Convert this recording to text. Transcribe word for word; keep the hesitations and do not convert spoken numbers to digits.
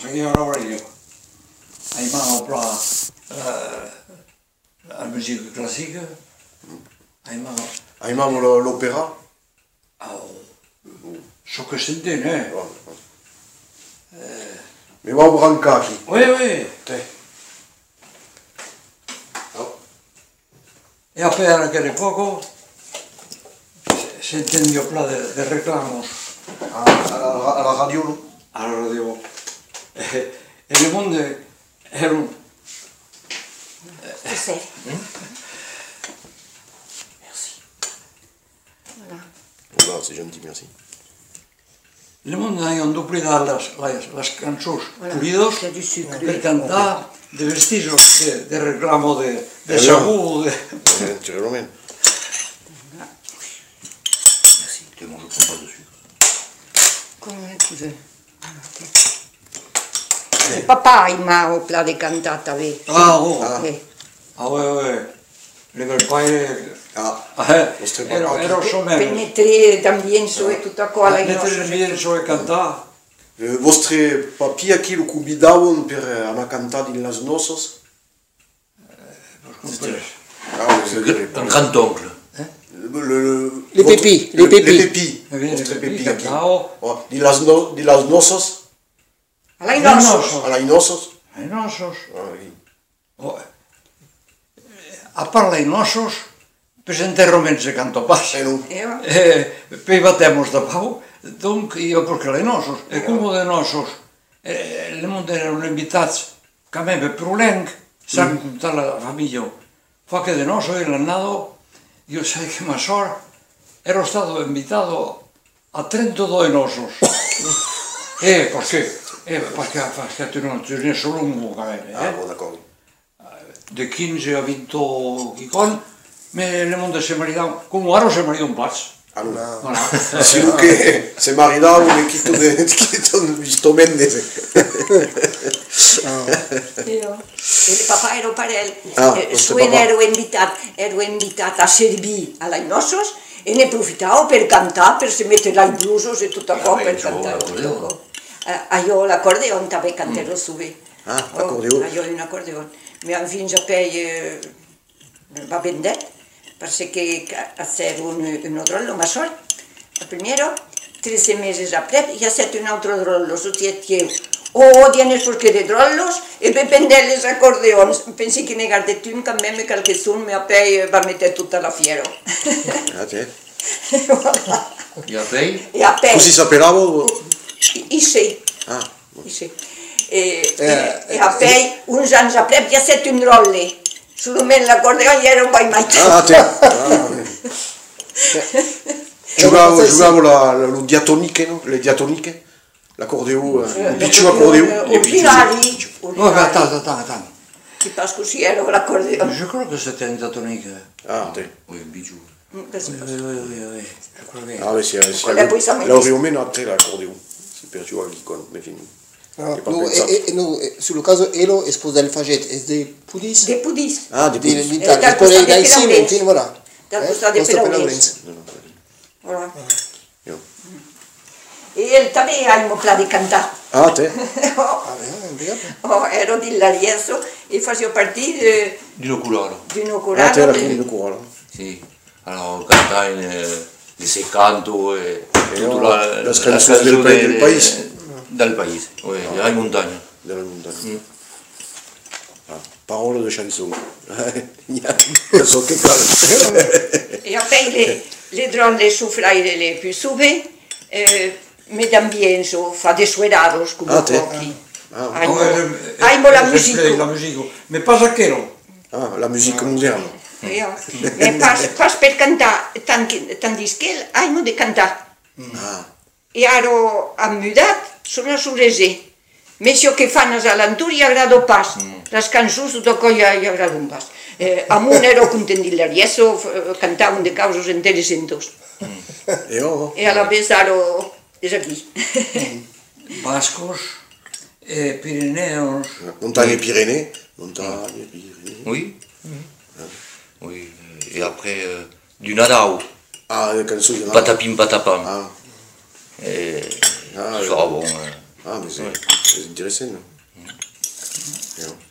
Seguia la radio. Aimant au pla la musique classique. Aimant... Aimant l'opéra. Ce que s'entén, eh? Mais va brancar aquí. Oui, oui. E a aquel poco se entendió pla de, de reclamos. A, a, la, a la radio, no? A la radio. E, e le monde era un... Je sais. Merci. Voilà. Voilà, c'est gentil, merci. Le monde han duplicat les, les, les cançons Voilà. pulidos Il y a du sucre. per cantar de vestigos de, de reclamo de, de segur. De... Naturellement. Merci, tu manges pas de sucre. Come tu veux. Il papa il m'a au plat de cantata, oui. Ah, oh. Ah. Oui. Ah, oui, oui. Le bel paese... Ah, Eh, vostre ero, papà. ero Per somero. mettere d'ambienzo e tutto qua la Mettere bien so cantar. Eh, vostre papi aquí lo cubidaven per anar a cantar din las noces? Ah, vous avez Un grand oncle. Le, le, Les votre- pépis, le- les pépis. Les pépis. Eh bien, Vostre les pépis pépis aquí. cantao. Oh, di las, no, di las noces? Alla Non, nosso. A las noces? Ai nosos. Ah, oui. Oh, a part ai nosos, presenterromen se canto pas. Eh, non. Eh, pei batemos da pau, donc io porque ai nosos. E como de nosos, eh, le monde erano invitats, ca me per prulenc, san tutta la famiglia. Fa che de noso e l'annado, io sai che ma sor, ero stato invitato a trentadue nosos. Eh, perché? Eh, perché, perché tu non tu ne solo lungo, ca me, Ah, eh? bon, d'accord. De quinze a vinte quicon, me le monde se maridaban, como ahora se maridan pats. Ah, non. Voilà. Si lo che se maridava un equipo de Quito Visto Mendes. Io. E il papà ero parel. Ah, eh, vostre Suen papà. ero invitat, ero invitat a servir alla nosos e ne approfittavo per cantare, per se mettere ai blusos e tutto qua beh, per gioco, cantare. l'accordeon. Eh, io l'accordeon t'ave cantero suve. Ah, l'accordeon. Io un accordeon. Mi han fins a pei eh, va vendet, perché hacer un, un drollo maggior. El primero, trece meses après, ya set un altro drollo, su tietie. Oh, tienes porque de drollos, e per prendere les acordeons. Pensi che negar de tun, que me qualche sun, mi apei va mettere tutta la fiero. Ah, te. Voilà. Et après, E apei. Così s'appellava? Ici. Ah, Ici. E, Eh, e, e apei, uns anys après, ja set un rolle. Solament l'acordeon ja era un bai mai. ah, te. Ah, giocavo, giocavo la, la, lo diatoniche, no? Le diatoniche? L'accordeo, eh, un piccolo accordeo. O binari. Oh, mais attends, attends, attends. Ti pas così era l'acordeon. Je crois que c'était une diatonique. Ah, te. oui, un bijou. Oui, oui, oui, oui. Je crois bien. Ah, oui, c'est Quella poi siamo in- l'aureomeno a te l'accordeo. C'est per giocare lì con, me fini. Ah, Che pas no, pensato. e, e, no, e, sul caso Elo è sposa del Faget, è dei Pudis? De pudis. Ah, di Di, più. di, Eh, Italia. dal E poi costato dai di Sime, Laurenzo. infine, voilà. Dal costato di Costa per Laurenzo. Laurenzo. No, no, Voilà. io. E il també aimo pla di cantare. Ah, te? oh, Ah, beh, impeccabile. oh, ero di l'Arienzo e facevo partire Dino Cularo. di un Ah, te curato. la fini di cuore. Sì. Alors, cantai di sei canto e tutta no, la, le canzoni del pa- del paese. Del paese, oui, ai montagna. Della montagna. Ah, parole de chanson. Non so che cazzo. E apoi le, le dronne soffraire le più sube, eh, me d'ambienzo fa de suerados come Ah, te? pochi. Ah, Aimo, Oh, eh, eh, aimo la eh, musica. La musique. Mais pas a quello. ah, la musica moderna. Io, e pas, pas per cantare, tant, tant disquel, aimo de cantare. Ah, E ero ammudat, sono surese. Mesio che fanno all'antur gli agrado pas, le cançons tutto co gli agrado un pas. Eh, amun ero content di l'Arieso, cantaven de causos interessantos. e io? E alla vez ero des aquí. Bascos, eh, Pirineos. Montagne Pyrénées. Montagne Pyrénées. Oui. Oui. Et après, euh, du Nadao. Ah, le canzoni di Patapim patapam. Ah, Et Ah, ça, bon, euh, Ah, mais c'est Ouais. c'est intéressant, non? Mm. Yeah.